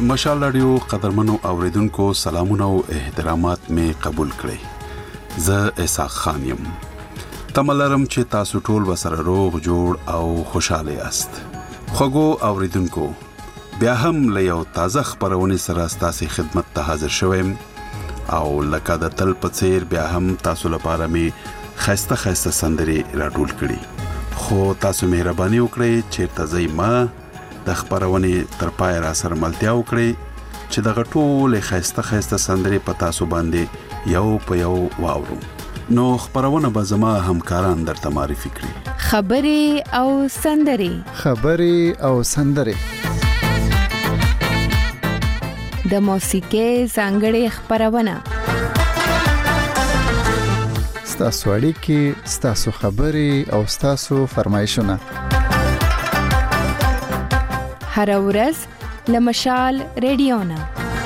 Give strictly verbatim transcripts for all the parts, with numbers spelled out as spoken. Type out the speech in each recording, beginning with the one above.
د مشال رادیو قدرمنو اوریدونکو سلامونه او احترامات می قبول کړئ. زه اسحاق خان یم. تملرم چې تاسو ټول وسره روغ جوړ او خوشاله یاست. خوږو اوریدونکو بیا هم له یو تازه خبرونه سره ستاسو خدمت ته حاضر شوم او لکه د تل په څیر بیا هم تاسو لپاره می خسته خسته سندري راټول کړي. خو تاسو مهرباني وکړئ چې تازه ما د خبرونه تر پای را سره ملتیا وکړي چې د غټول خسته خسته سندري په تاسو باندې یو په یو واورو. نو خبرونه به زما همکاران درته معرفي کړي. خبري او سندري خبري او سندري د موسیقي څنګه خبرونه ستاسو اړیکې ستاسو خبري او ستاسو فرمایشونه هر ورځ لمشال رادیو نه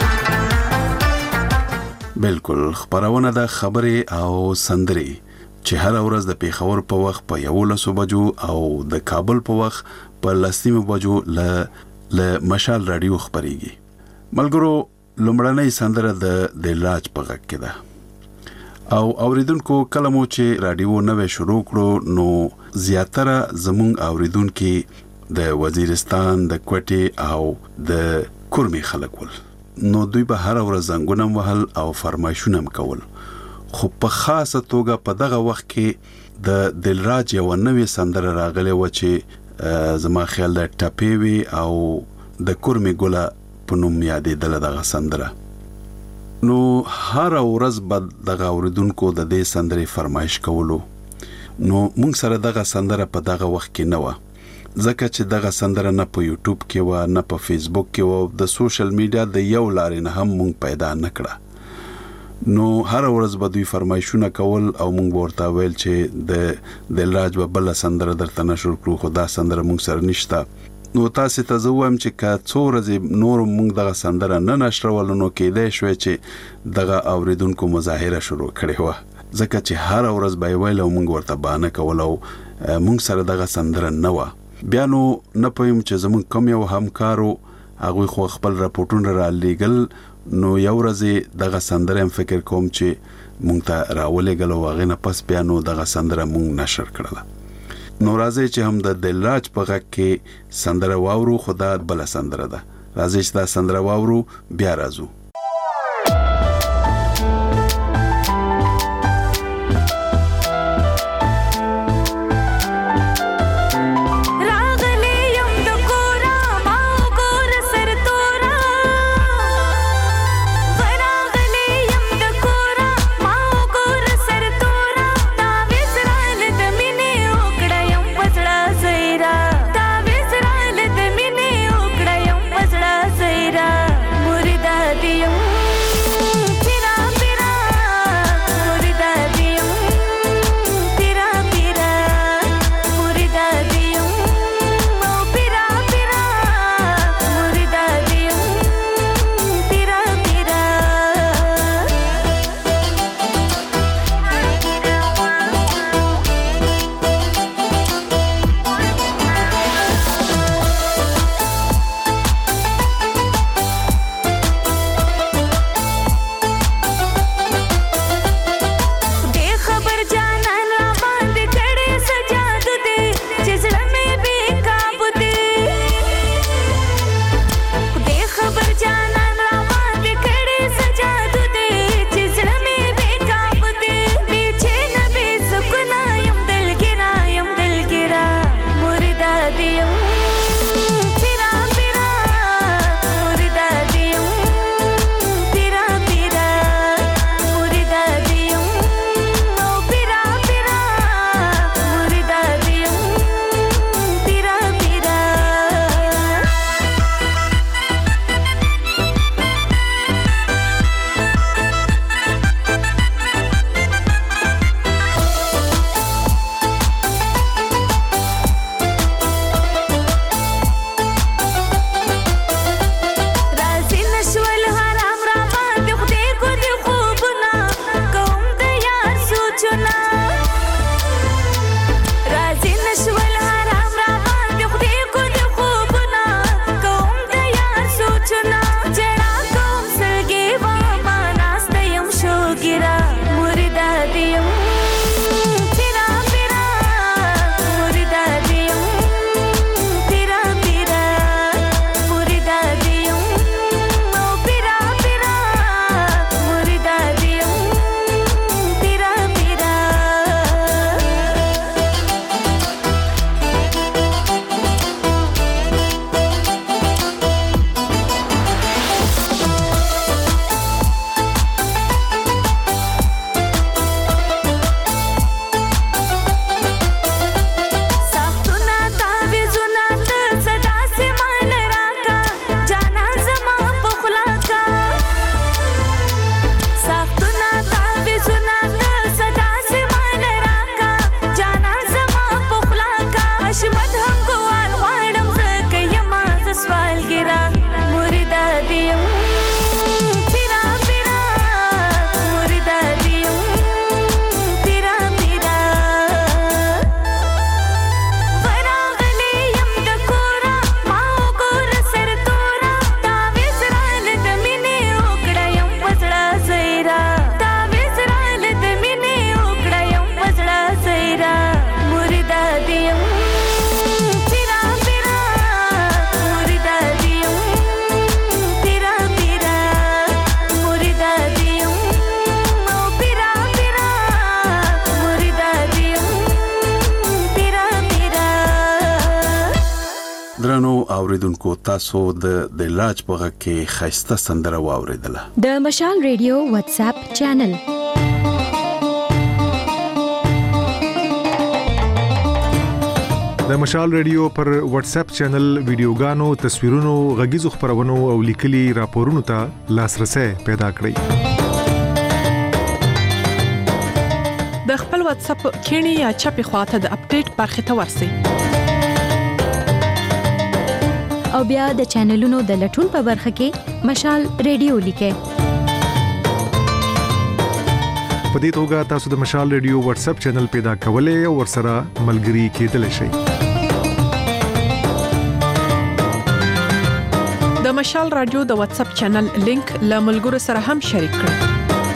بالکل خبرونه د خبرې او سندري چې هر ورځ د پیښور په وخت په یو لسو بجو او د کابل په وخت په لسمه بجو ل ل مشال رادیو خبريږي. ملګرو لومړنۍ سندره د دلراج په غږ کې ده او اوریدونکو کلمو چې رادیو نوې شروع کړو نو زیاتره زمونږ اوریدونکو د وزیرستان د کوټي او د کورمي خلک ول. نو دوی به هر ورځ زنګونه وهل او فرمایشونه کول. خو په خاصه توګه په دغه وخت کې د دلراج یو نوې سندره راغله و چې زما خیال د ټپیوي او د کورمي ګولا په نوم یادې دله دغه سندره. نو هر ورځ به دغه اوریدونکو د دې سندرې فرمایش کولو. نو مونږ سره دغه سندره په دغه وخت کې نه و ځکه چې دغه سندره نه په یوټیوب کې و نه په فیسبوک کې و د سوشل میډیا د یو لارې نه هم مونږ پیدا نکړه. نو هر ورځ به دوی فرمایشونه کول او مونږ ورته ویل چې د دلراج په بل سندره درته نشر کړو خو دا سندره مونږ سره نشته. نو تاسو ته زوم چې کا څو ورځې نور مونږ دغه سندره نه نشرول نو کېدای شوی چې دغه اوریدونکو مظاهره شروع کړي و ځکه چې هر ورځ به ویل او مونږ ورته باندې کول او مونږ سره دغه سندره نه و. بیا نو نه پویم چې زمون کوم یو همکارو هغه خو خپل راپورټونه را لېګل نو یو ورځ دغه سندره هم فکر کوم چې مونږ ته راولېګل او هغه نه پس بیا نو دغه سندره مونږ نشر کړله. نو راځي چې هم د دلراج په غږ کې سندره واورو خدا بل سندره ده. راځي چې دا سندره واورو بیا راځو. Murida اوریدونکو تاسو د د لاج په غږ کې خسته سندره واوریدله د مشال ریډیو واتس اپ چینل د مشال ریډیو پر واتس اپ چینل ویډیوګانو تصویرونو غږیزو خبرونو او لیکلي راپورونو ته لاسرسي پیدا کړئ د خپل واتس اپ کینی یا چپی خواته د اپډیټ برخه ته ورسئ او بیا د چینلونو د لټون په برخه کې مشال ریډیو لیکئ په دې توګه تاسو د مشال ریډیو واتس اپ چینل پیدا کولای او ورسره ملګري کېدلی شئ د مشال رادیو د واتس اپ چینل لینک له ملګرو سره هم شریک کړئ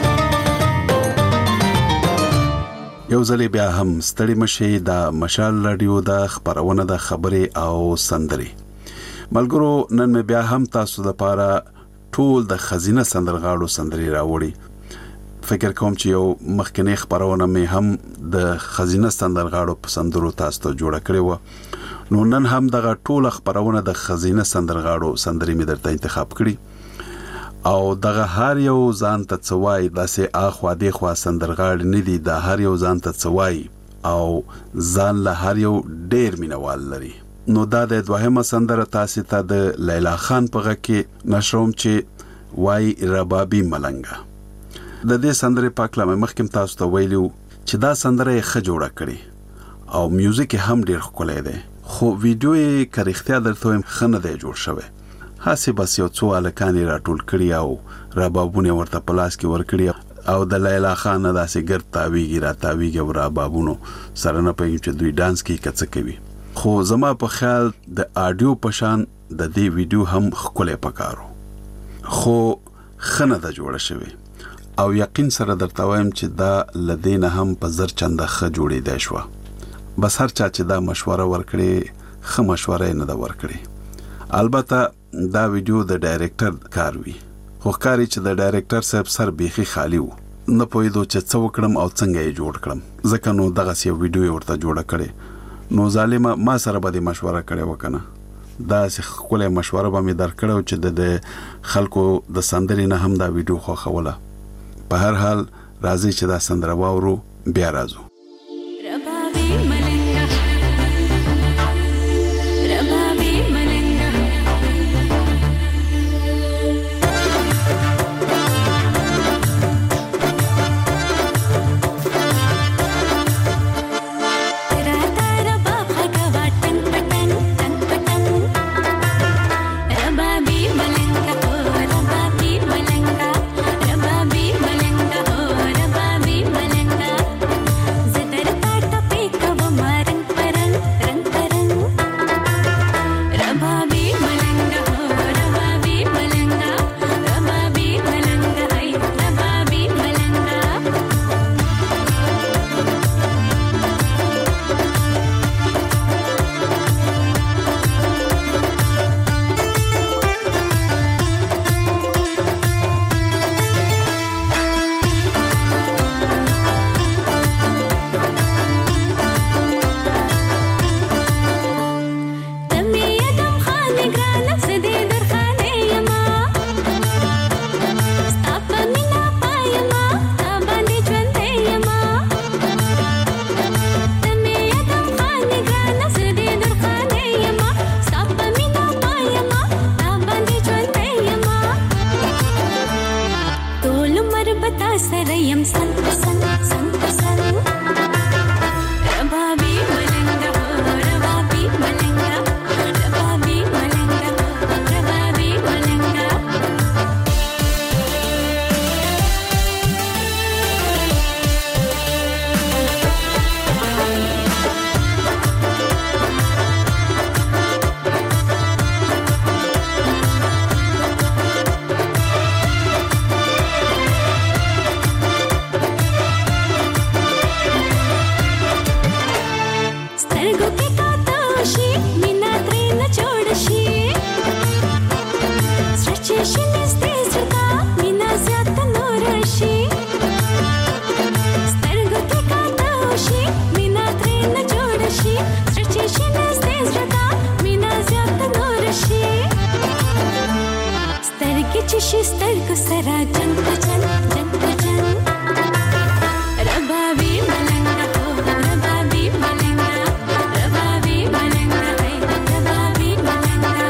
یو ځل بیا هم ستړي مشي د مشال رادیو د خبرونه د خبرې او سندري ملګرو نن مې بیا هم تاسو د پاره ټول د خزینه سندرغاړو سندري راوړي فکر کوم چې یو مخکنی خبرونه مې هم د خزینه سندرغاړو په سندرو تاسو ته جوړ کړی و نو نن هم دغه ټول خبرونه د خزینه سندرغاړو سندري مې درته انتخاب کړی او دغه هر یو ځان ته څوای داسې اخوا دی خوا سندرغاړي نه دي د هر یو ځان ته څوای او ځان له هر یو ډیر مینوال لري نو دا د دوهمه سندره تاسو ته د لیلا خان په غږ کې نشروم چې وای ربابي ملنګا د دې سندره په کلمه مخکم تاسو ته ویلو چې دا سندره یې ښه جوړه کړې او میوزیک هم ډیر ښکلی دی خو ویډیو یې کریختیا درته هم ښه نه دی جوړ شوی هسې بس یو څو الکانې راټول کړي او ربابونه ورته په لاس کې ورکړي او د لیلا خان داسې ګرد تاویږي را تاویږي او ربابونو سره نه پوهېږم چې دوی ډانس کوي که څه کوي خو زما په خیال د آډیو په شان د دې ویډیو هم ښکلی پکارو خو ښه نه ده جوړه شوې او یقین سره درته وایم چې دا له دې نه هم په زر چنده ښه جوړېدی شوه بس هر چا چې دا مشوره ورکړې ښه مشوره یې نه ده ورکړې البته دا ویډیو د ډایرکټر کار وي خو ښکاري چې د ډایرکټر صاحب سر بیخي خالی و نه پوهېدو چې څه وکړم او څنګه یې جوړ کړم ځکه نو دغسې یو ویډیو یې ورته جوړه کړې نو ظالمه ما سره به دې مشوره کړې وه که نه داسې ښکلی مشوره به مې درکړی و چې د خلکو د سندرې نه هم دا ویډیو خوښوله په هر حال راځئ چې دا سندره واورو بیا راځو सरा जन जन जन जन रबाबी मलंगा हो रबाबी मलंगा रबाबी मलंगा है रबाबी मलंगा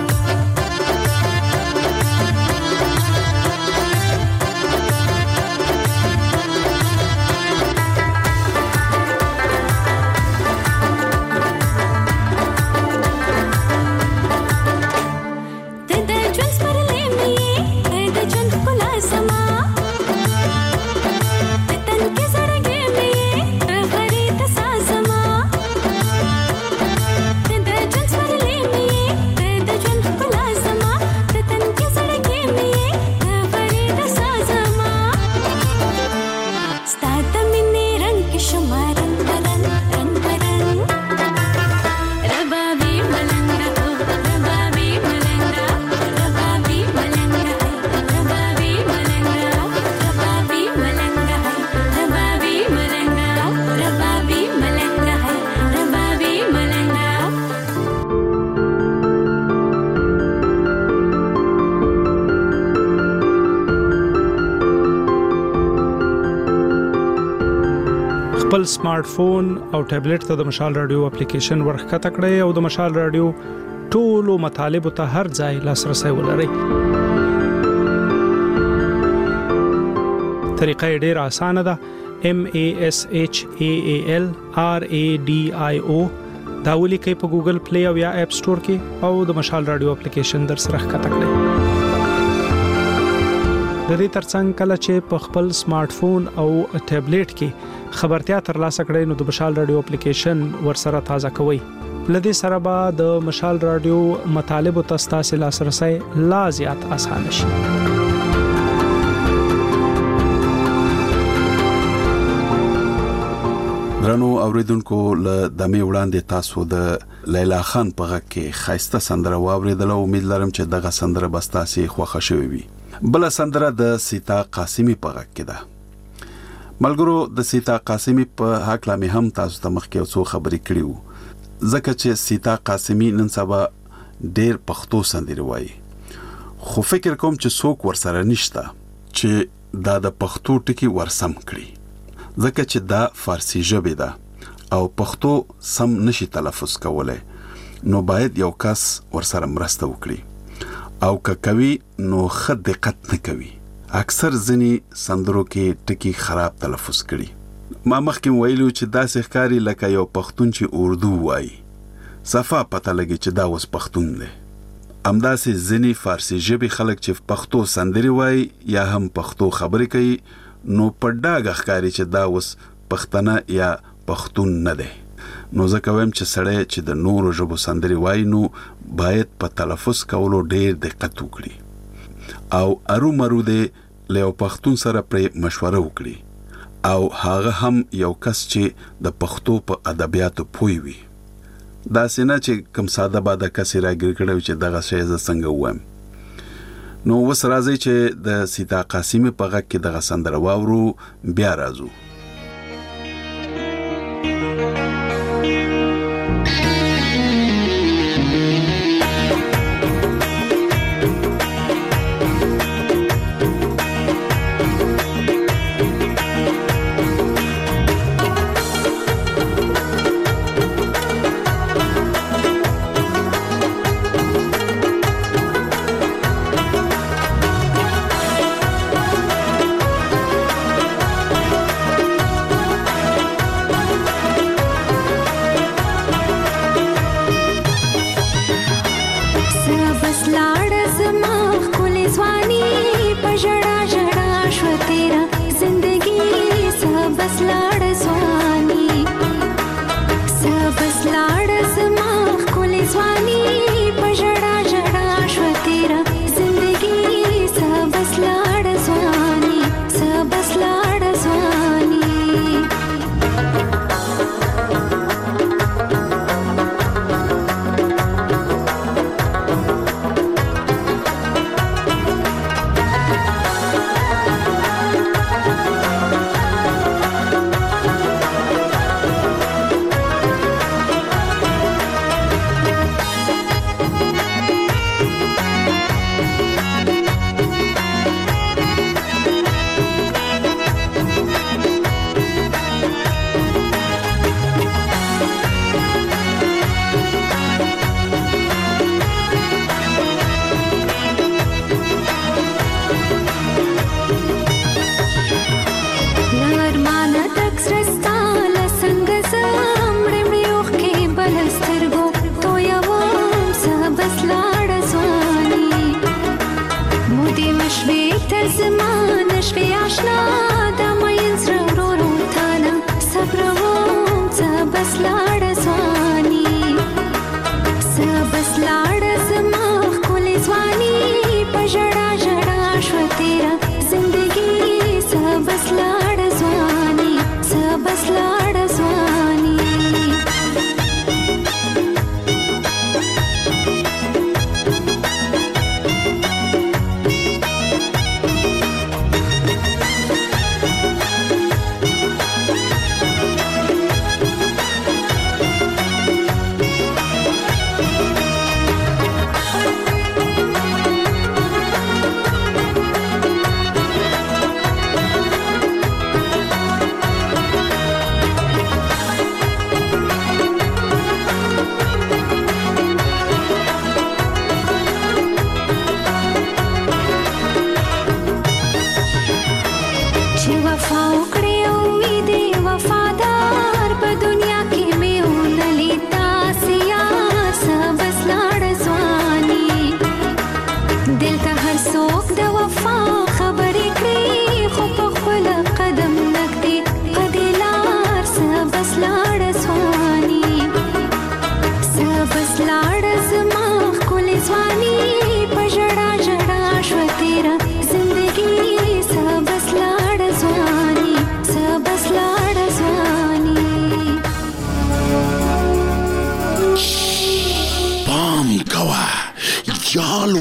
خپل سمارټ فون او ټابلیټ ته د مشال رادیو اپلیکیشن ورخته کړئ او د مشال رادیو ټولو مطالب ته هر ځای لاسرسي ولرئ. طریقه ډېره اسانه ده. M A S H A A L R A D I O دا ولیکئ په ګوګل پلی او یا اپ سٹور کې او د مشال رادیو اپلیکیشن در سره ښکته کړئ. د دې ترڅنګ کله چې په خپل سمارټ فون او ټابلیټ کې خبرتیا ترلاسه کړئ نو د مشال رادیو اپلیکیشن ورسره تازه کوئ. لدې سره به د مشال رادیو مطالب او تاسو لاسرسي لا زیات آسان شي. درنو اوریدونکو له دمه وړاندې تاسو د لیلا خان په غږ کې خاصه سندره واوریدله. امید لرم چې دغه سندره به تاسو خوښه شوي وي. بل سندره د سیتا قاسمی په غږ کې ده. ملګرو د سیتا قاسمی په حق لا مې هم تاسو ته مخکې څو خبرې کړې وو ځکه چې سیتا قاسمی نن سبا ډېر پښتو سندري وایي خو فکر کوم چې څوک ورسره نشته چې دا د پښتو ټکی ورسم کړي ځکه چې دا فارسی ژبه ده او پښتو سم نشي تلفظ کولای نو باید یو کس ورسره مرسته وکړي او که کوي نو خد دقت نه کوي. اکثر ځنی سندرو کې ټکی خراب تلفظ کړي. ما مخکې ویلو چې دا ښکاری لکه یو پښتون چې اردو وایي صفه پته لګي چې دا وس پښتون دی. امداسې ځنی فارسی ژبه خلک چې پښتو سندري وایي یا هم پښتو خبرې کوي نو په ډاګه ښکاری چې دا وس پښتنه یا پښتون نه دی. نو ځکه وایم چې سړی چې د نورو ژبو سندري وایي نو باید په تلفظ کولو ډېر دقت وکړي او ارو مرو دې له پښتون سره پر مشوره وکړي او هغه هم یو کس چې د پښتو په ادبیاتو پوي وي. دا سینه چې کوم ساده باده کس راګر کړو چې دغه شی ز څنګه وایم. نو وس راځي چې د سیتا قاسمی په غږ کې دغه سندره واورو بیا راځو.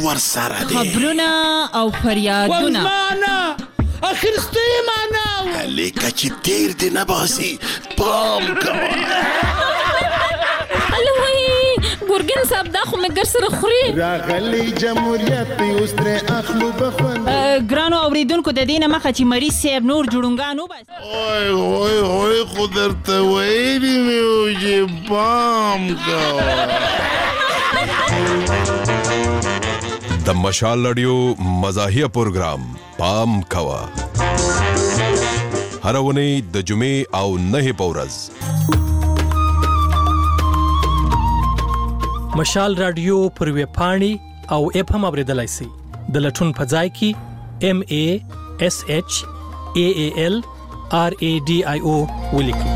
ورسره دي خبرونه او فریادونه معنا اخرسته معنا لکه چې تیر دې نه باسي پام کوه ګورګین صاحب دا خو مې ګر سره خوري راغلی جمهوریت اوس ترې اخلو بخوند ګرانو اوریدونکو د دې نه مخه چې مریض صاحب نور جوړونګان وباسي اوی اوی اوی خو درته ویلي مې وو چې پام کوه د مشال رادیو مزاحیه پروګرام پام کوه هر ونې د جمعې او نه په ورځ مشال رادیو پر ویب پاڼې او اپ هم اوریدلای شئ د لټون په ځای کې ام ا اس اچ ا ا ال ار ا ډي آی او ولیکئ.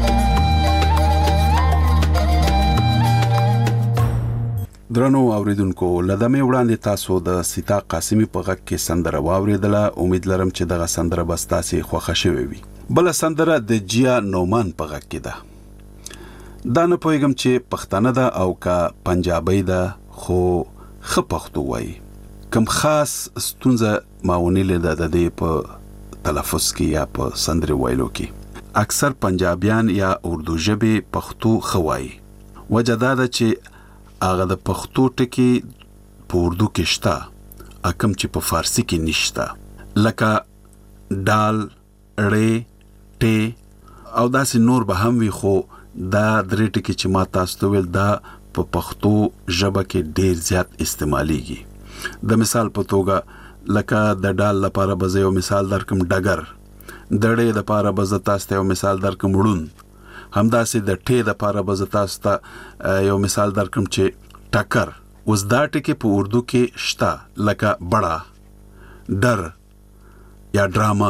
درنو اوریدونکو لدمه وړاندې تاسو د سیتا قاسمی په غږ کې سندره واوریدله. امید لرم چې دغه سندره به تاسو خوښه شوي وي. بل سندره د جیا نومان په غږ کې ده. دا نه پوهیږم چې پښتانه ده او کا پنجابی ده خو ښه پښتو وایي. کوم خاص ستونزه ماونی لیده د دې په تلفظ کې یا په سندرې ویلو کې. اکثر پنجابیان یا اردو ژبې پښتو ښه وایي. وجه دا ده چې هغه د پښتو ټکي په اردو کې شته اکم چې په فارسی کې نشته، لکه ډال، ړې، ټې او داسې نور به هم وي، خو دا درې ټکي چې ما تاسو ته ویل دا په پښتو ژبه کې ډیر زیات استعمالیږي. د مثال په توګه لکه د ډال لپاره به زه یو مثال درکم ډګر، د ړې لپاره به زه تاسو ته یو مثال درکم ړون، همداسې د ټې لپاره به زه تاسو ته یو مثال درکم چې ټکر. اوس دا ټکي په اردو کې شته لکه بڑا، ډر یا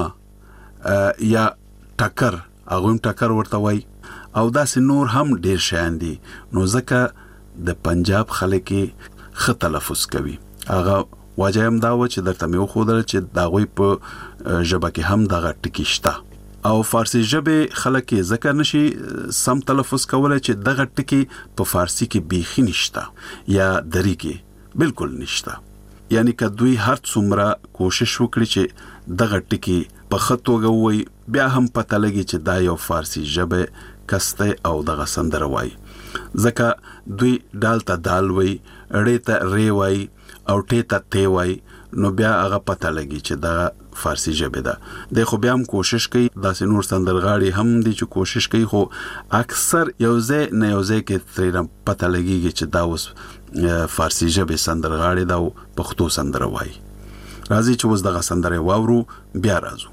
ډراما یا ټکر، هغه هم ټکر ورته وایي او داسې نور هم ډیر شیان دي. نو ځکه د پنجاب خلک ښه تلفظ کوي. هغه وجه هم دا و چې درته مې وښودله چې د هغوی په ژبه کې هم دغه ټکي شته او فارسي ژبې خلک یې ځکه نشي سم تلفظ کولی چې دغه ټکي په فارسي کې بیخي نشته یا دري کې بالکل نشته. یعنی که دوی هر څومره کوشش وکړي چې دغه ټکي په ښه توګه ووایي، بیا هم پته لګي چې دا یو فارسي ژبه کسته او دغه سندره وای. ځکه دوی ډال ته دال وای، ړې ته ری وای او ټې ته تی وای، نو بیا هغه پته لګي چې دغه فارسی ژبه ده. د خو بیا هم کوشش کوي، داسې نور سندرغاړي هم دي چې کوشش کوي، خو اکثر یو ځای نه یو ځای کې ترې پته لګيږي چې دا اوس فارسی ژبه سندرغاړي دا پښتو سندره وای. راځي چې اوس دغه سندره واورو، بیا راځو.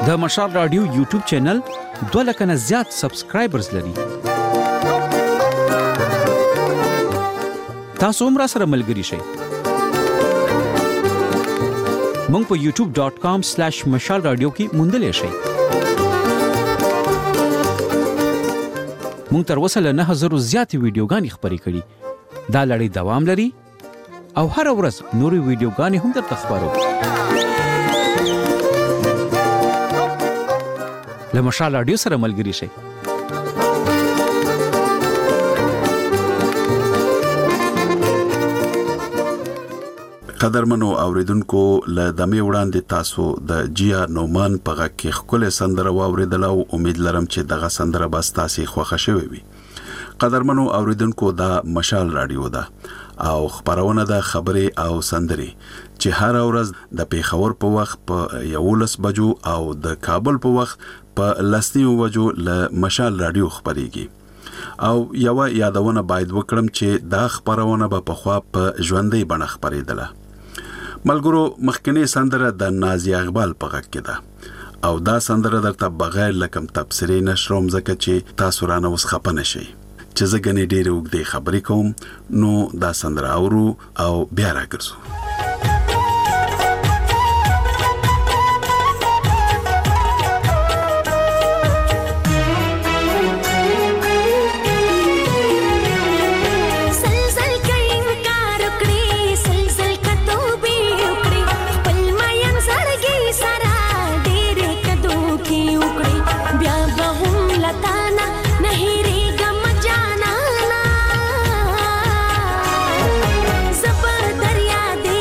د مشال رادیو یوټیوب چینل دوه لک نه زیات سبسکرایبرز لري. تاسو هم راسره ملګري شئ. مونږ په یوټیوب ډاٹ کام سلیش مشال رادیو کې موندلی شئ. مونږ تر اوسه له نه زره زیاتې ویډیوګانې خپرې کړي. دا لړۍ دوام لري او هر ورځ نورې ویډیوګانې هم درته خپرو. له مشال رادیو سره ملګري شئ. قدرمنو اوریدونکو له دمه وړاندې تاسو د جیا نومان په غږ کې خپل سندره واوریدل او امید لرم چې دغه سندره به تاسو خوښه شوي وي. قدرمنو اوریدونکو دا مشال رادیو ده او خبرونه د خبرې او سندري چې هر ورځ د پیښور په وخت په یولس بجو او د کابل په وخت په لسنیو بجو له مشال رادیو خبريږي. او یو یادونه باید وکړم چې دا خبرونه به په خوا په ژوندۍ بڼه خبرېدله. ملګرو مخکنی سندره د نازي اقبال په غږ کې ده او دا سندره درته بغیر لکم تفسیري نشروم ځکه چې تاسو رانه اوس خپه نشئ چې زه ګنې ډېرې اوږدې خبرې کوم. نو دا سندره اورو او بیا راګرځو. दरिया दे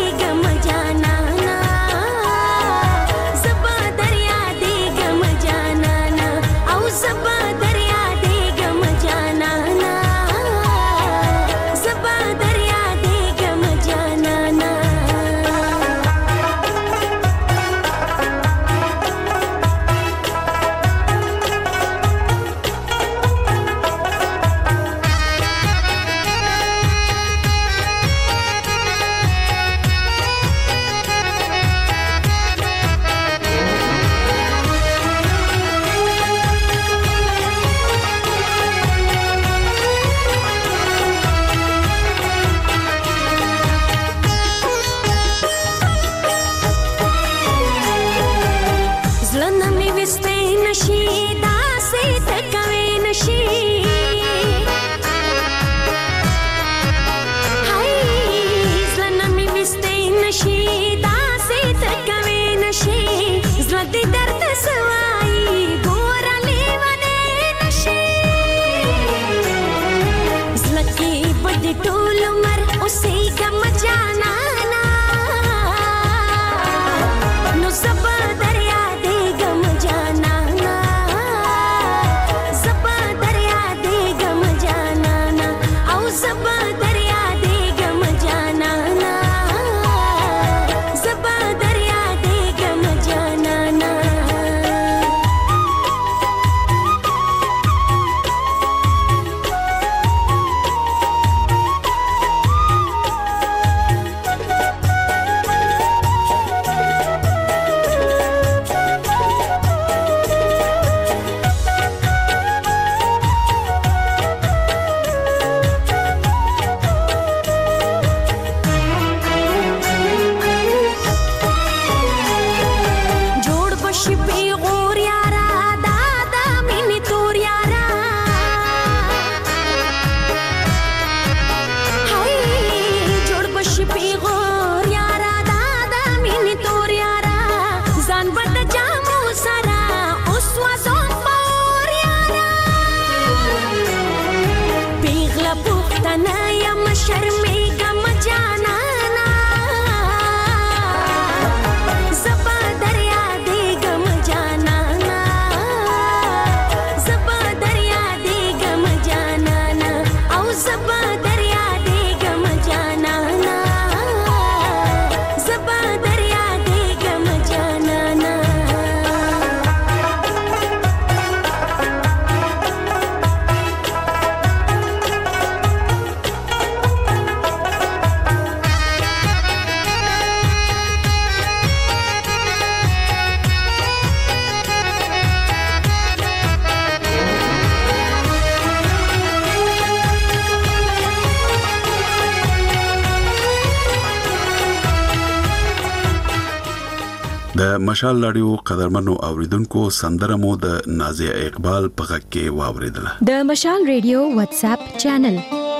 د مشال رادیو قدرمنو اوریدونکو سندره مو د نازیه اقبال په غږ کې واوریدله. د مشال رادیو واتس اپ چینل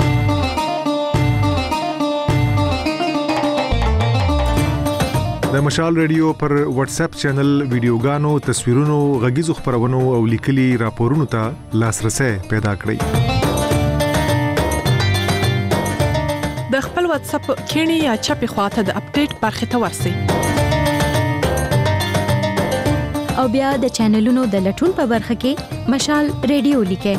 د مشال رادیو پر واتس اپ چینل ویډیوګانو، تصویرونو، غږیزو خبرونو او لیکلي راپورونو ته لاسرسي پیدا کړئ. د خپل واتس اپ کینی یا چپی خواته د اپډیټ برخه ته ورسی او بیا د چینلونو د لټون په برخه کې مشال رادیو لیکه.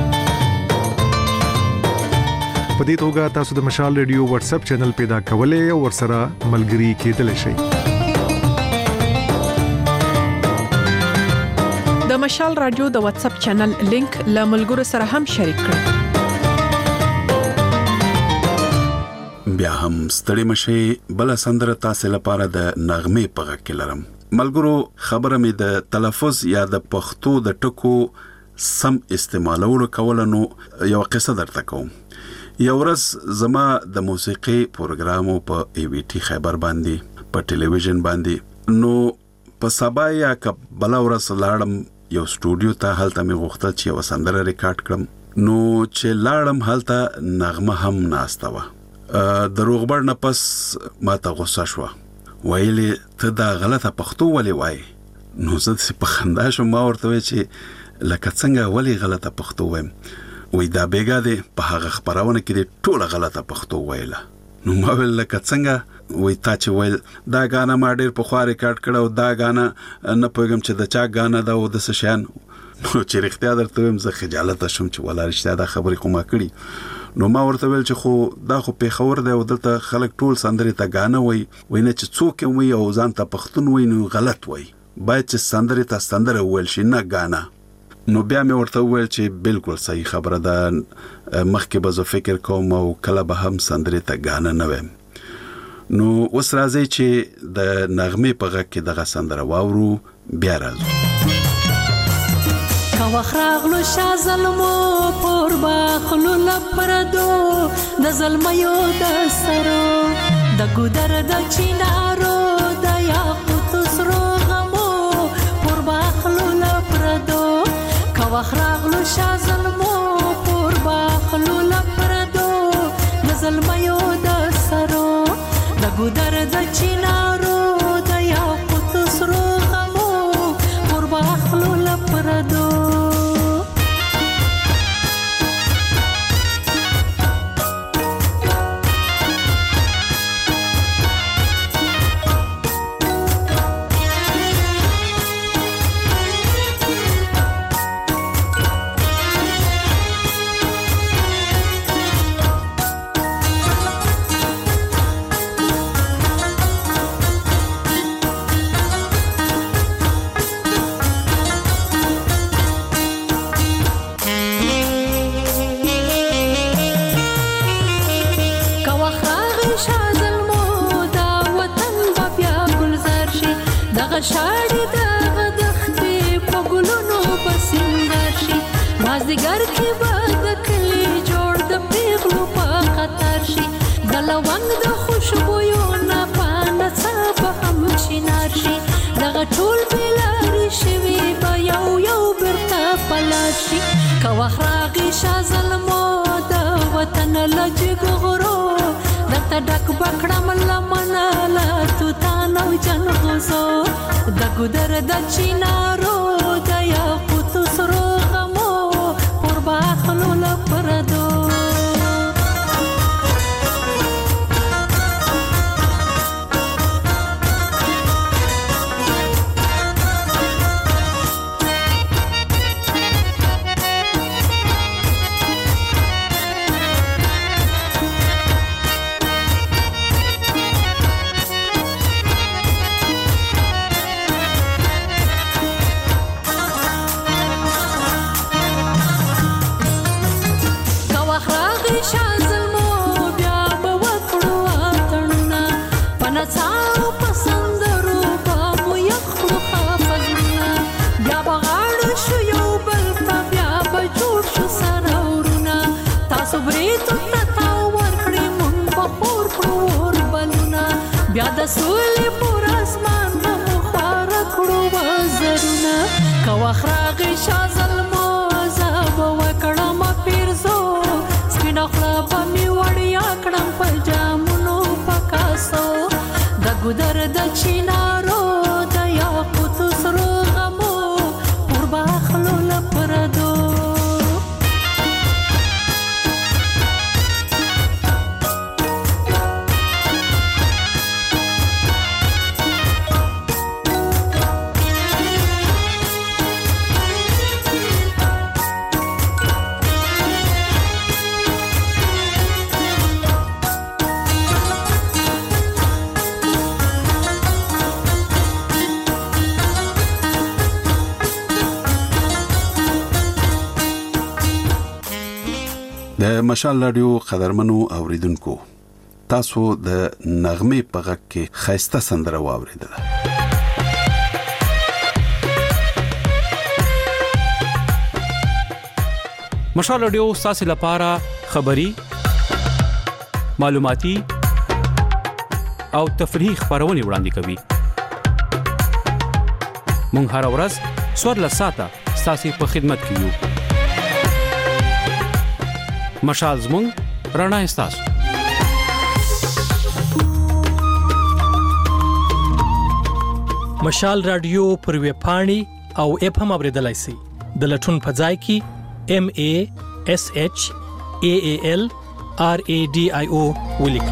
په دې توګه تاسو د مشال رادیو واتس اپ چینل پیدا کولای او ورسره ملګري کېدلی شئ. د مشال رادیو د واتس اپ چینل لینک له ملګرو سره هم شریک کړئ. بیا هم ستړي مشي، بل سندره تاسو لپاره د نغمه په غږ کې لرم. ملګرو، خبره مې د تلفظ یا د پښتو د ټکو سم استعمالولو کولنو یو قصه درته کوم. یو ورځ زما د موسیقي پروګرامو په ای وی ټی خیبر باندې په ټلویزیون باندې نو په سبا یا بل ورځ لاړم یو سټوډیو ته. هلته مې غوښتل چې یو سندره ریکارډ کړم. نو چې لاړم هلته نغمه هم ناسته وه. د روغبړ نه پس ما ته غوسه شوه، ویلې ته دا غلطه پښتو ولې وایې؟ نو زه په خندا شوم. ما ورته وویل چې لکه څنګه ولې غلطه پښتو وایم؟ وای دا بیګا دی په هغه خبرونه کې دی ټوله غلطه پښتو ویله. نو ما ویل لکه څنګه؟ وای تا چې ویل دا غانا ما ډېر په خوا ریکارډ کړو، دا غانا نه پوهېږم چې د چا غانا دا و د څه شیان. نو چې رښتیا درته وایم زه خجالته شوم چې ولا رښتیا دا خبرې خو ما کړي. نو ما ورته ویل چې خو دا خو پیښور دی او دلته خلک ټول سندرې ته غانا وای، وای نه چې څوک وي او ځان ته پښتون وای نو غلط وای، باید چې سندرې ته سندره ویل شي نه غانا. نو بیا مې ورته وویل چې بالکل صحیح خبره ده، مخکې به زه فکر کوم او کله به هم سندرې ته غانا نه وایم. نو اوس راځئ چې د نغمې په غږ کې دغه سندره واورو، بیا راځو. کاوخ راغلو شا ظلمو پور باخلو لپردو د ظلمیو د سرو د ګودر د چینارو د یاقوت سرو غمو پور باخلو لپردو کاوخ راغلو شا ظلمو پور باخلو لپردو د ظلمیو د سرو د ګودر د چینارو د یاقوت سرو غمو پور باخلو لپردو شاړې دغه دښتې په ګلونو په سینګار شي مازدیګر کې به د کلي جوړ د پیغلو په خطر شي د لونګ د خوشبویو نه په نڅا به هم شینار شي دغه ټول بېلارې شوي به یو یو بېرته په لار شي که وخت راغی شا ظلمو د وطن له جګو غرو درته ډک به کړم لمنه له توتان او جنغوزو د ګودر د چینارو د یاقوتو سرو غمو پر باخلو لپردو بیا د سولې پر اسمان په مخوا ګودر د چینارو د یاقوت سرو غمو قربا خلو لپردو د مشال رادیو قدرمنو اوریدونکو تاسو د نغمه په غږ کې خاسته سندره واوریدله. مشال رادیو تاسو لپاره خبری معلوماتي او تفریحي خبرونه وړاندې کوي. مونږ هر ورځ څوار ساعته تاسو په خدمت کې یو. مشال زمون رڼا استاسو. مشال رادیو پر وی پاڼي او اپ هم اوریدلای شئ. د لټون په ځای کې ام ا اس اچ ا ا ال ار ا ډي آی او ولیکئ.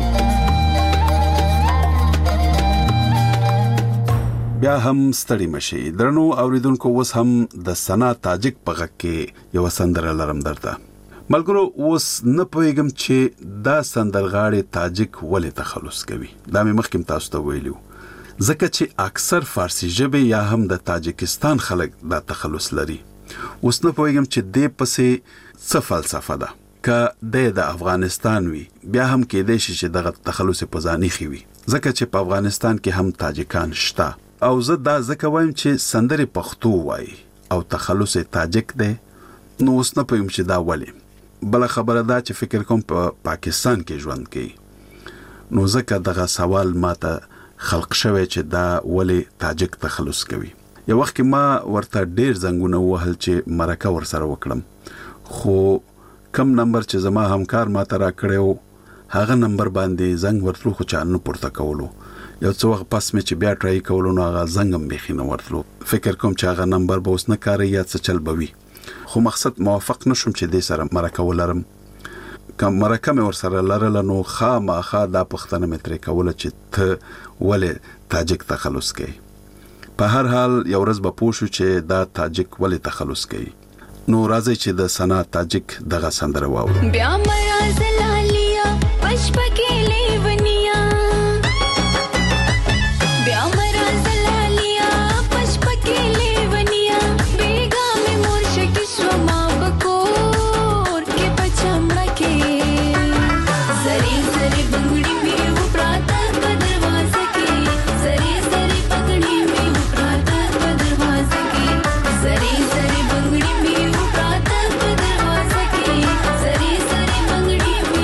بیا هم ستړي مشي درنو اوریدونکو، اوس هم د سنا تاجک په غږ کې یو سندره لرم درته. ملګرو اوس نه پوهیږم چې دا سندرغاړي تاجک ولې تخلص کوي. دا مې مخکې تاسو ته ویلو ځکه چې اکثر فارسی ژبه یا هم د تاجکستان خلک دا تخلص لري. اوس نه پوهیږم چې دې پسې څه فلسفه ده. که د افغانستان وي بیا هم کېدای شي چې دغه تخلص په ځاني خوي ځکه چې په افغانستان کې هم تاجکان شته. او زه دا ځکه وایم چې سندري پښتو وای او تخلص تاجک ده. نو اوس نه پوهیم چې دا ولې. بل خبره دا چې فکر کوم په پا پاکستان کې ژوند کوي. نو ځکه دغه سوال ماته خلق شوی چې دا ولې تاجک تخلص کوي. یو وخت ما ورته ډیر زنګونه وهل چې مرکه ورسره وکړم، خو کم نمبر چې زما همکار ماته را کړو هغه نمبر باندې زنګ ورتلو خو چا نه پورته کولو. یو څو وخت پس مې چې بیا ټرای کولو نو هغه زنګم بيخي نه ورتلو. فکر کوم چې هغه نمبر به اوس نه کاری یا څه چل بوي. خو مقصد موافق نشم چې دې سره مرکه ولرم. کوم مرکه مې ورسره لرل نو خامخا دا پښتنه مې ترې کوله چې ته ولې تاجک تخلص کوي. په هر حال یو ورځ به پوه شو چې دا تاجک ولې تخلص کوي. نو راځي چې د سنا تاجک دغه سندره واورو. بیا مرا زلالیا پشپکې لیونیا بیا مرا زلالیا پشپکې لیونیا بیگا مې مورشک شوما بکور کې پچمړه کې زری زری بنگړي مې وپراته په دروازه کې زری زری بنگړي مې وپراته په دروازه کې زری زری بنگړي مې وپراته په دروازه کې زری زری بنگړي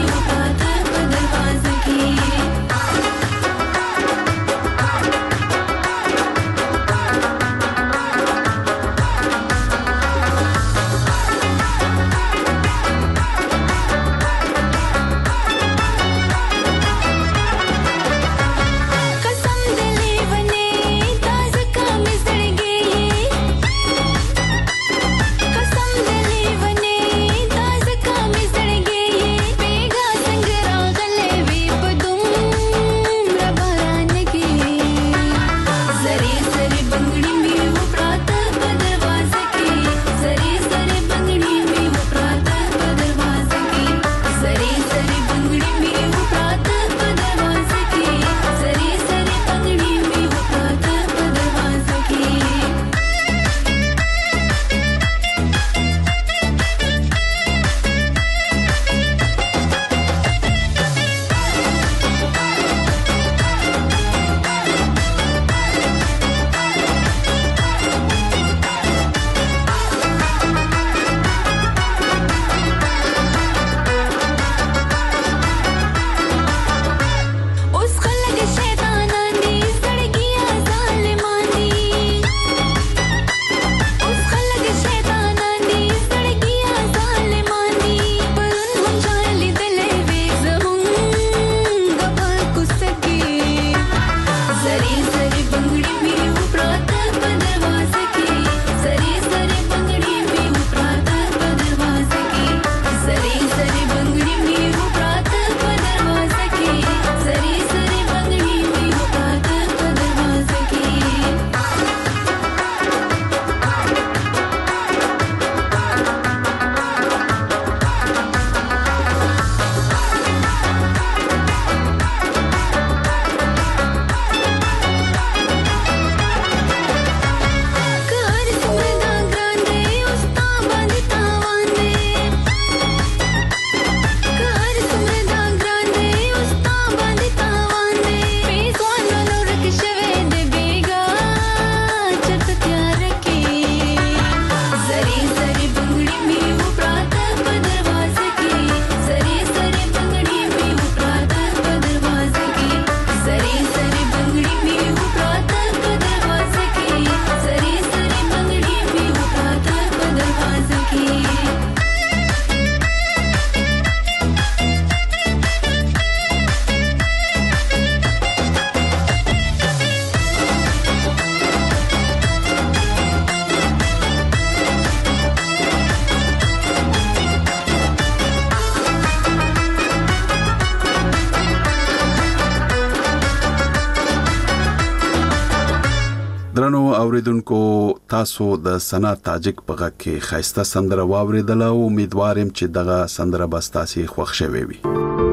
درنو اوریدونکو تاسو د سنا تاجک په غږ کې خایسته سندره واوریدله او امیدوار یم چې دغه سندره به ستاسو خوښ شوي وي.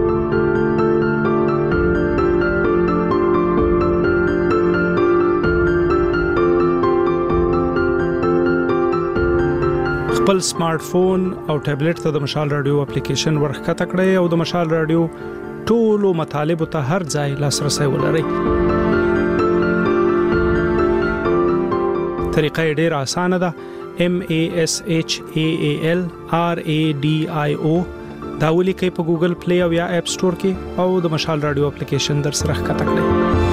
خپل سمارټ فون او ټابلیټ ته د مشال رادیو اپلیکیشن ورخکته کړئ او د مشال رادیو ټولو مطالبه ته هر ځای لاسرسي ولرئ. طریقه ډیره اسانه ده. M A S H A A L R A D I O دا ولیکئ په ګوګل پلی او یا اپ سٹور کې او د مشال رادیو اپلیکیشن در سره ښکته کړئ.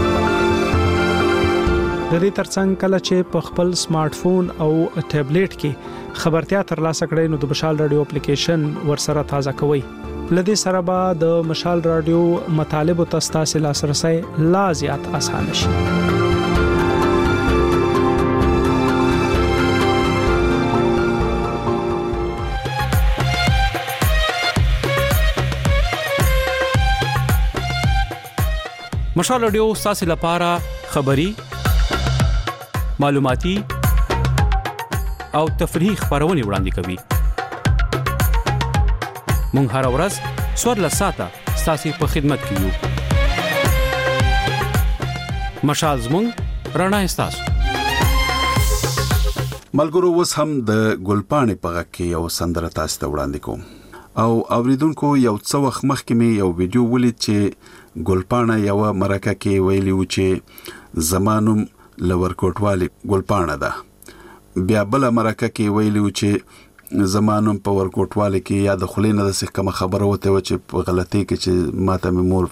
د دې ترڅنګ کله چې په خپل سمارټ فون او ټابلیټ کې خبرتیا ترلاسه کړئ نو د مشال رادیو اپلیکیشن ورسره تازه کوئ. لدې سره به د مشال رادیو مطالبه ته ستاسو لاسرسي لا زیات اسانه شي. مشال رادیو ستاسو لپاره خبری، معلوماتي او تفریحي خبرونه وړاندې کوي. مونږ هر ورځ څوارلس ساعته ستاسو په خدمت کې یو. مشال زموږ رڼا ستاسو. ملګرو اوس هم د ګلپاڼې په غږ کې یو سندره تاسو ته وړاندې کوم. او اوریدونکو یو څو وخت مخکې مې یو ویډیو ولید چې ګلپاڼه یو مرکه کې ویلی و چې زمانوم لورکوټوالي ګلپاڼه ده. بیا بل مرکه کې ویلی و چې زمانوم په ورکوټوالي کې یا د خلینو د څه کوم خبره وته و چې په غلطي کې چې ماته مې مور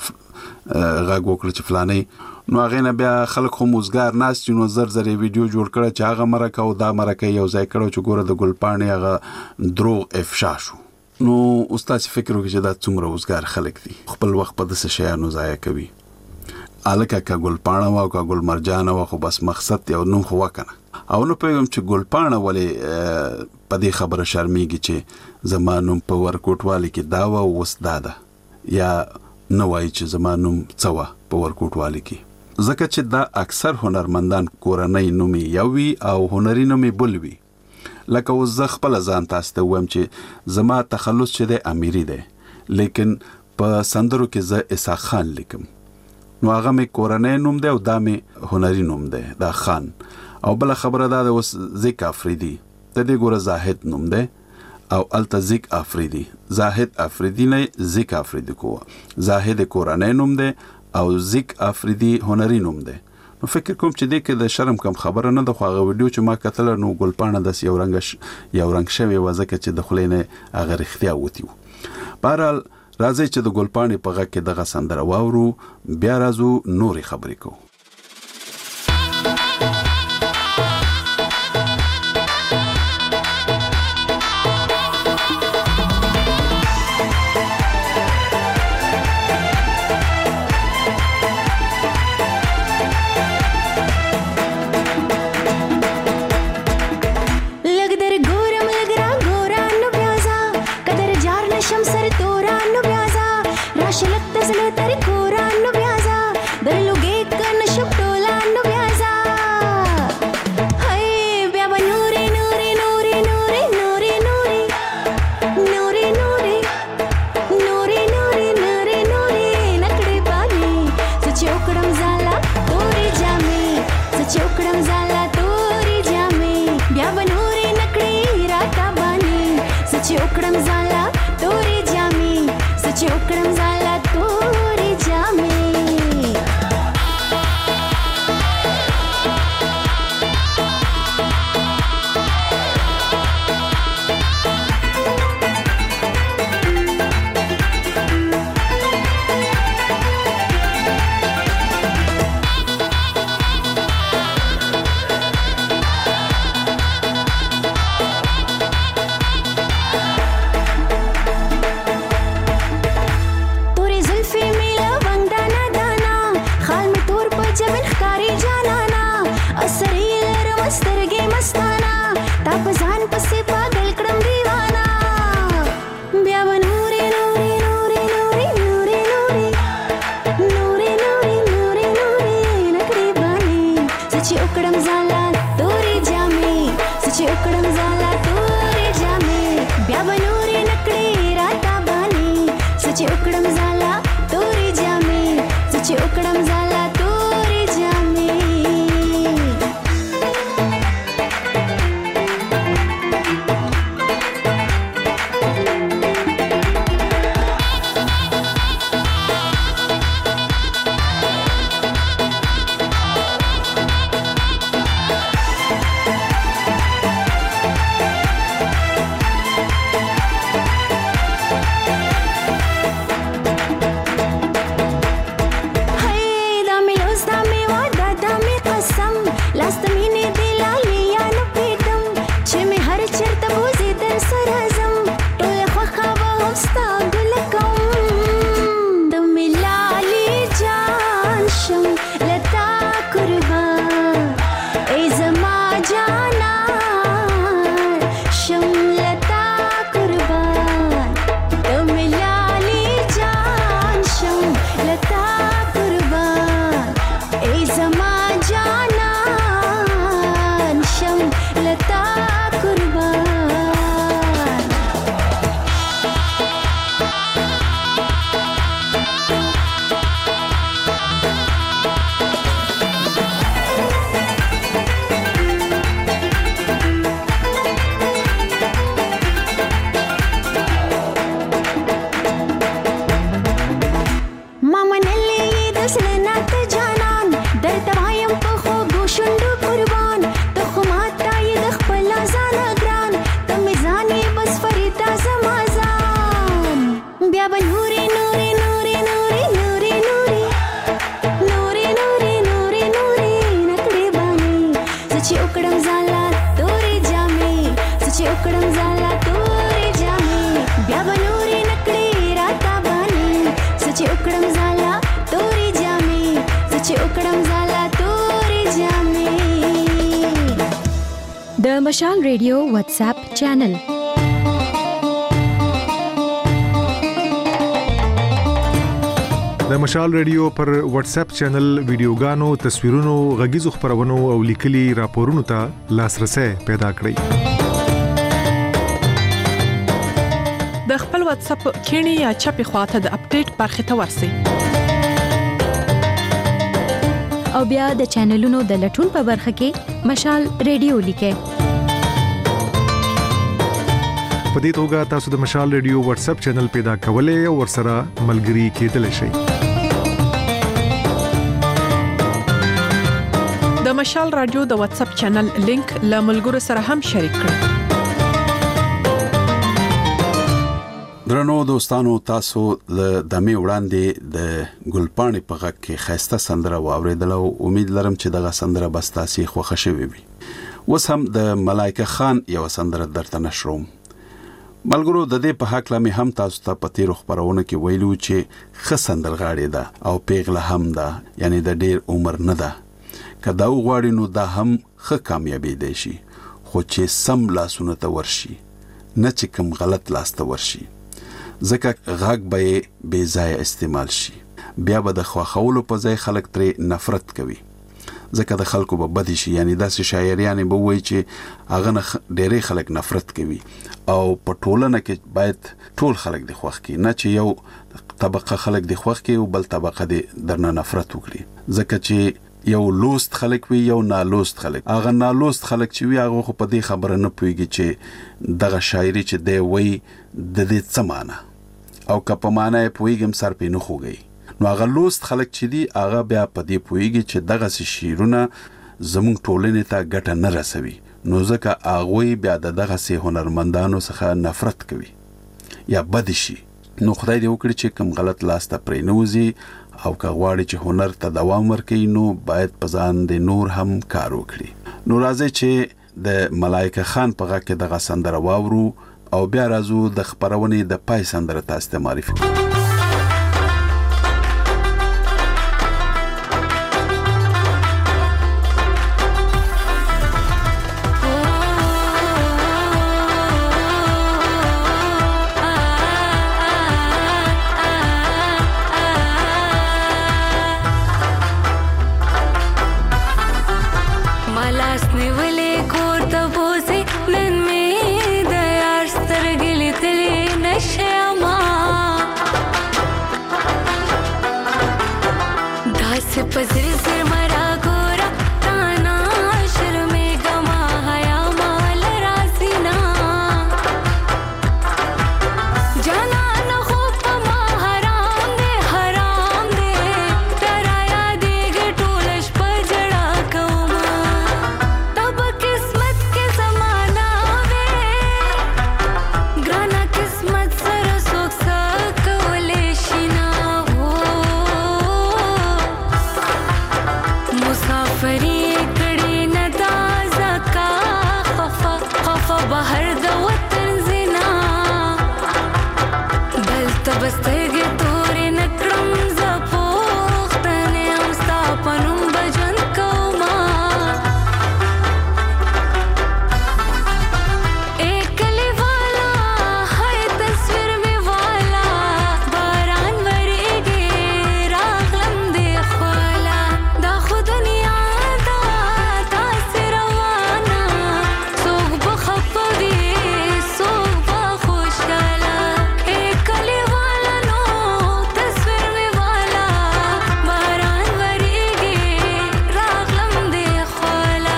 غږ وکړ چې فلانه نو هغه نه بیا خلک هم وزګار ناس چې نو زر زر ویډیو جوړ کړ چې هغه مرکه او دا مرکه یو ځای کړو چې ګوره د ګلپاڼې هغه دروغ افشا شو. نو استاد فکر وکړي چې دا څومره وزګار خلک دي خپل وخت په دسه شیانو ضایع کوي. الکه کا ګلپاڼه او کا ګل مرجان او خو بس مقصد یو نوم خو وکنه او نو پیغام چې ګلپاڼه ولې په دې خبره شرمېږي چې زمانوم په ورکوټوالي کې دا و وسداده یا نو وایي چې زمانوم څوا په ورکوټوالي کې ځکه چې دا اکثر هنرمندان کورنۍ نومي یوي او هنري نومي بلوي. لکه اوس زه خپل ځان تاسو ته وایم چې زما تخلص چې د امیری دی لیکن په سندرو کې زه اسحاق خان لیکم نو هغه مې کورنۍ نوم دی او دا مې هنري نوم دی دا خان. او بل خبره دا اوس ذیک افریدي د دې ګوره زاهد نوم دی او الته ذیک افریدي زاهد افریدي نه ذیک افریدي کوه زاهد کورنۍ نوم دی او ذیک افریدي هنري نوم دی. نو فکر کوم چې دې کې د شرم کم خبره نه د خواغه ویډیو چې ما کتل نو ګلپاڼه د یو رنګ یو رنګ شوی وځکه چې د خلینه هغه اختیا وتی. بهرحال راځي چې د ګلپاڼې په غږ کې دغه سندره واورو بیا راځو نوري خبرې کوو. چې وکړم زاله उकड़म जाला तोरे जामे बया बनूरे नकड़ी राता बानी सचे उकड़म जाला तोरे जामे सचे उकड़म जाला तोरे जामे د مشال ریډیو واتساپ چینل د مشال ریډیو پر واتس اپ چینل ویډیوګانو تصویرونو غږیزو خبرونو او لیکلي راپورونو ته لاسرسي پیدا کړئ د خپل واتس اپ کینی یا چپی خواته د اپډیټ برخه ته ورسی او بیا د چینلونو د لټون په برخه کې مشال ریډیو لیکه په دې توګه تاسو د مشال ریډیو واتس اپ چینل پیدا کولای او ورسره ملګري کېدلی شئ د مشال رادیو د واتس اپ چینل لینک له ملګرو سره هم شریک کړئ درنو دوستانو تاسو له دمه وړاندې د ګلپاڼې په غږ کې خاسته سندره واوریدل او امید لرم چې دغه سندره بس تاسو خوښ شوي وي اوس هم د ملایکه خان یو سندره درته نشروم ملګرو د دې په حق لمه هم تاسو ته پتی روخ پرونه کې ویلو چې خ سندرغاړي ده او پیغله هم ده یعنی د ډیر عمر نه ده کدا وغواړي نو دا هم خ کامیابی دی شي خو چې سم لاسونه ته ورشي نه چې کوم غلط لاس ته ورشي ځکه غږ به بے ځای استعمال شي بیا به د خواخولو په ځای خلک ترې نفرت کوي ځکه د خلکو به بد شي یعنی داسې شاعریان به وایي چې هغه ډېرې خلک نفرت کوي او په ټولنه کې باید ټول خلک د خوښ کی نه چې یو طبقه خلک د خوښ کی او بل طبقه د درنه نفرت وکړي ځکه چې یو لوست خلک وي یو نالوست خلک هغه نالوست خلک چې وي هغه خو په دې خبره نه پويږي چې دغه شاعري چې دی وایي د دې څه معنی او که په معنی پويږم سر په نه خوږي نو هغه لوست خلک چې دی هغه بیا په دې پويږي چې دغه شعرونه زموږ ټولنې ته ګټه نه رسوي نو ځکه هغه بیا دغه سه هنرمندانو څخه نفرت کوي یا بد شي نو خدای دې وکړي چې کوم غلط لاس ته پرې نوځي او که غواړي چې هنر ته دوام ورکړي نو باید په ځان د نور هم کار وکړي نو راځي چې د ملایکه خان په غږ کې دغه سندره واورو او بیا راځو د خبرونې د پای سندره تاسو ته معرفي ملاس نیولې کور ته بوزي نن पसर सिर मरा गोरा ताना शर्मे गमा हया माल रासीना जाना न हो पमा हराम दे हराम दे डराया देग टोलश पर जड़ा कौमा तब किस्मत के समाना वे ग्राना किस्मत सर सोख सकवले शिना हो मुसाफरी कड़ी न ताजा का खफा खफा बाहर द वतन जिना बल तबस्तर तोरे नक्रम जपोख्तने हमस्ता पनुम बजन कौमा एक कली वाला है तस्वीर में वाला बारान वरेगे रागलम दे ख्वाला दा खुद दुनिया दा तासिर रवाना सोग बखपवी सोग बखुशाला एक कली वाला नो तस्वीर में वाला बारान वरेगे रागलम दे ख्वाला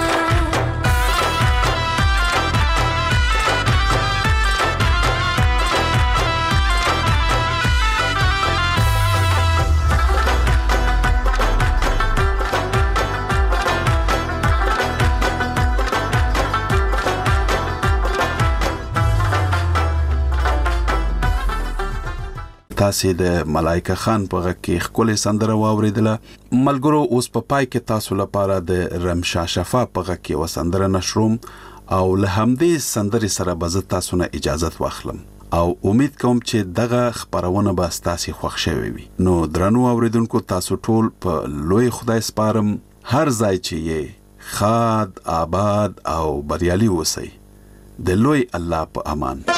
تاسې د ملایکه خان په غږ کې ښکلې سندره واورېدله. ملګرو اوس په پای کې تاسو لپاره د رمشا شفا په غږ کې یوه سندره نشروم او له همدې سندرې سره به زه تاسو نه اجازت واخلم او امید کوم چې دغه خپرونه به ستاسې خوښ شوې وي. نو درنو اوریدونکو تاسو ټول په لوی خدای سپارم هر ځای چې یې ښاد آباد او بریالي اوسئ. د لوی الله په امان.